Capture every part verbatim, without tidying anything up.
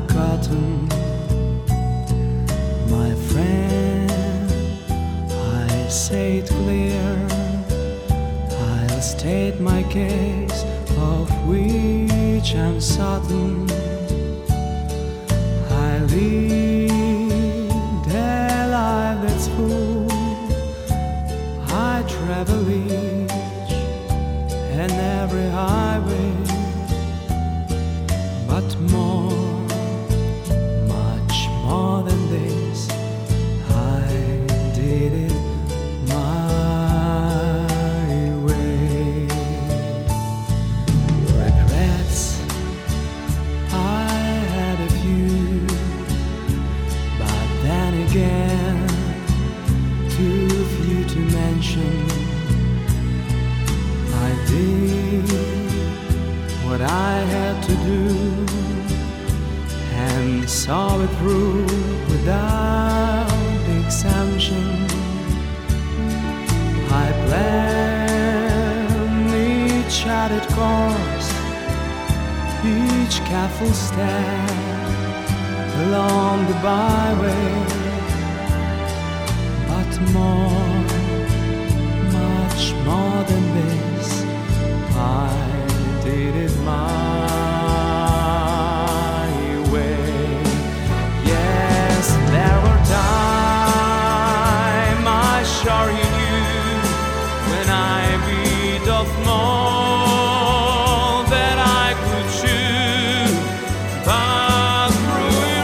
forgotten, my friend. I say it clear, I'll state my case, of which I'm certain. I lead a life that's full. I travel each and every highway, but more, much more than this, I did it my way. Regrets, I had a few, but then again, too few to mention. I did what I had to do and saw it through without exemption. I planned each charted course, each careful step along the byway, but more, much more than this, I did it my way. Yes, there were times I sure you knew when I beat off more that I could chew, but through it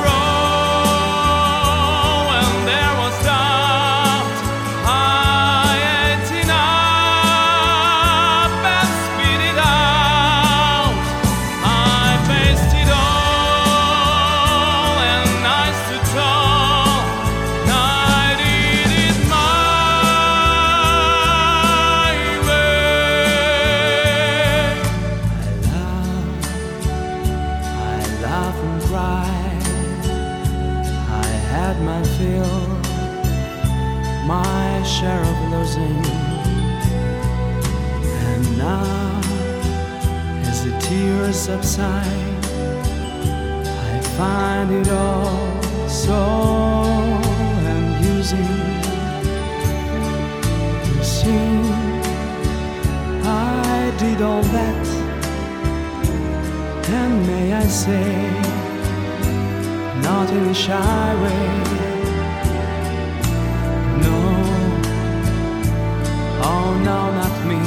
all, when there was doubt, I ate enough and spit it out. I faced it all and I stood tall, and I did it my way. I laughed, I laughed and cried. I had my fill, my share of losing, and now, as the tears subside, I find it all so amusing to see I did all that, and may I say, not in a shy way. No, oh no, not me.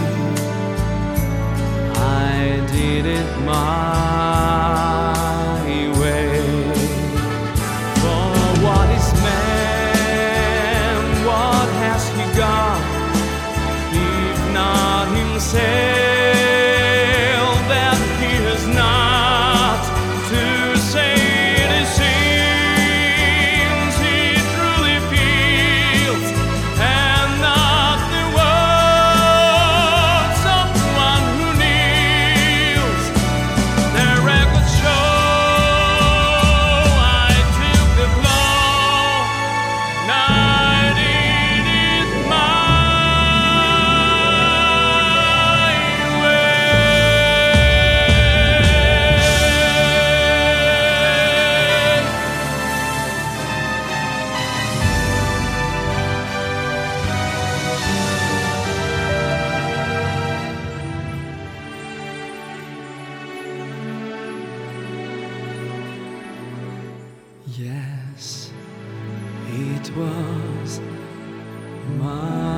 I did it my way. For what is man? What has he got, if not himself, that he has not to say the things he truly feels, and not the words of one who kneels. The records show I took the blow, and I did it my way. Yes, it was my